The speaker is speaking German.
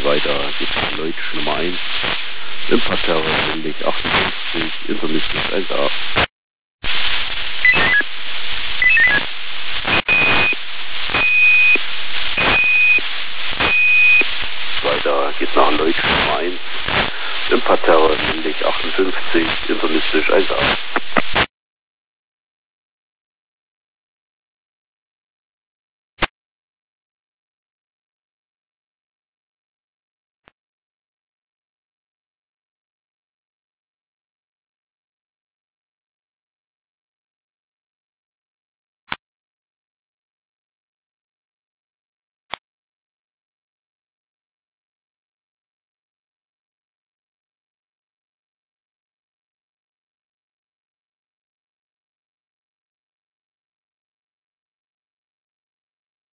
weiter geht's nach Leutsch Nummer 1. Im Parterre männlich 58, intermistisch 1a. Weiter geht's nach Leutsch Nummer 1. Im Parterre männlich 58, intermistisch 1a.